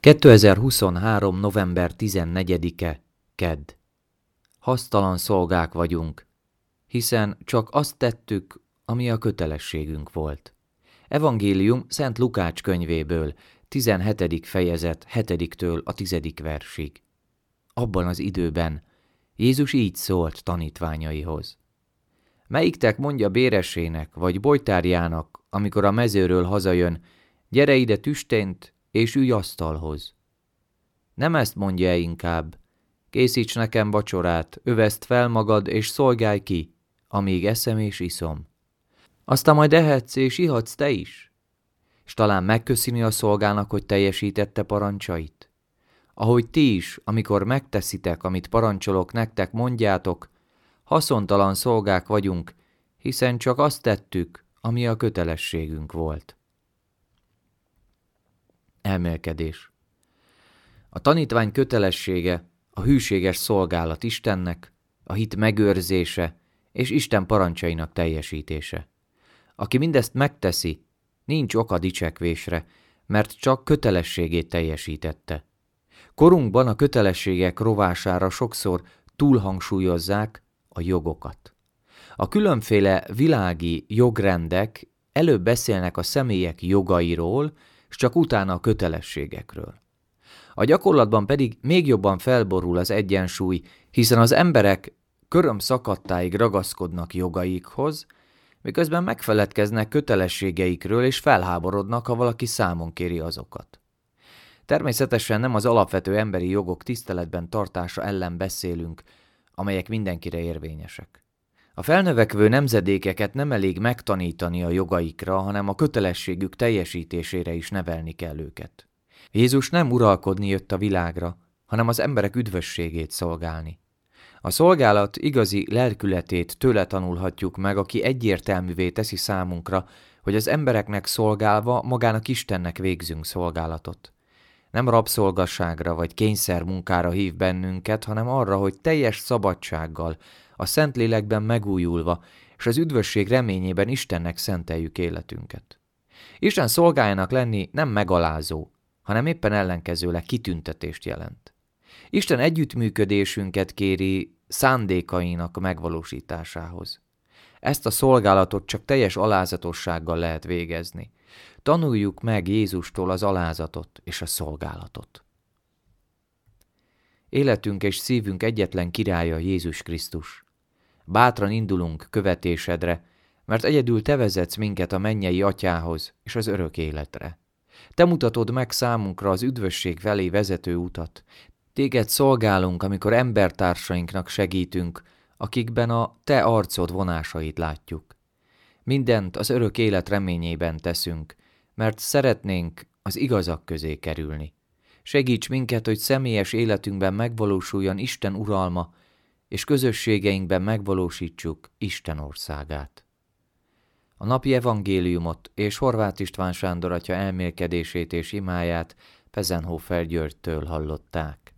2023. november 14-e, kedd. Hasztalan szolgák vagyunk, hiszen csak azt tettük, ami a kötelességünk volt. Evangélium Szent Lukács könyvéből, 17. fejezet 7-től a 10. versig. Abban az időben Jézus így szólt tanítványaihoz. Melyiktek mondja béresének vagy bojtárjának, amikor a mezőről hazajön, gyere ide tüstént, és ülj asztalhoz. Nem ezt mondja inkább, készíts nekem vacsorát, öveszd fel magad, és szolgálj ki, amíg eszem és iszom. Aztán majd ehetsz és ihatsz te is, és talán megköszöni a szolgának, hogy teljesítette parancsait. Ahogy ti is, amikor megteszitek, amit parancsolok nektek, mondjátok, haszontalan szolgák vagyunk, hiszen csak azt tettük, ami a kötelességünk volt. Elmélkedés. A tanítvány kötelessége a hűséges szolgálat Istennek, a hit megőrzése és Isten parancsainak teljesítése. Aki mindezt megteszi, nincs oka dicsekvésre, mert csak kötelességét teljesítette. Korunkban a kötelességek rovására sokszor túlhangsúlyozzák a jogokat. A különféle világi jogrendek előbb beszélnek a személyek jogairól, és csak utána a kötelességekről. A gyakorlatban pedig még jobban felborul az egyensúly, hiszen az emberek körömszakadtáig ragaszkodnak jogaikhoz, miközben megfeledkeznek kötelességeikről és felháborodnak, ha valaki számon kéri azokat. Természetesen nem az alapvető emberi jogok tiszteletben tartása ellen beszélünk, amelyek mindenkire érvényesek. A felnövekvő nemzedékeket nem elég megtanítani a jogaikra, hanem a kötelességük teljesítésére is nevelni kell őket. Jézus nem uralkodni jött a világra, hanem az emberek üdvösségét szolgálni. A szolgálat igazi lelkületét tőle tanulhatjuk meg, aki egyértelművé teszi számunkra, hogy az embereknek szolgálva magának Istennek végzünk szolgálatot. Nem rabszolgasságra vagy kényszermunkára hív bennünket, hanem arra, hogy teljes szabadsággal, a Szentlélekben megújulva, és az üdvösség reményében Istennek szenteljük életünket. Isten szolgájának lenni nem megalázó, hanem éppen ellenkezőleg kitüntetést jelent. Isten együttműködésünket kéri szándékainak megvalósításához. Ezt a szolgálatot csak teljes alázatossággal lehet végezni. Tanuljuk meg Jézustól az alázatot és a szolgálatot. Életünk és szívünk egyetlen királya Jézus Krisztus. Bátran indulunk követésedre, mert egyedül te vezetsz minket a mennyei atyához és az örök életre. Te mutatod meg számunkra az üdvösség felé vezető utat. Téged szolgálunk, amikor embertársainknak segítünk, akikben a te arcod vonásait látjuk. Mindent az örök élet reményében teszünk, mert szeretnénk az igazak közé kerülni. Segíts minket, hogy személyes életünkben megvalósuljon Isten uralma, és közösségeinkben megvalósítsuk Isten országát. A napi evangéliumot és Horváth István Sándor atya elmélkedését és imáját Pezenhofer Györgytől hallották.